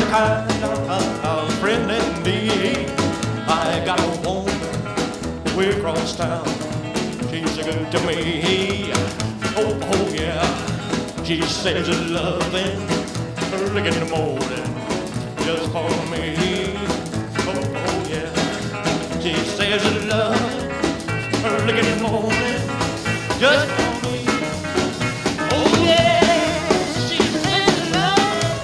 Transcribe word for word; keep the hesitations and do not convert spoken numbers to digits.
kind of friend indeed. I got a woman way across town. She's so good to me. Oh, oh yeah. She says it's loving early in the morning just for me. Oh, oh yeah. She says it's loving early in the morning just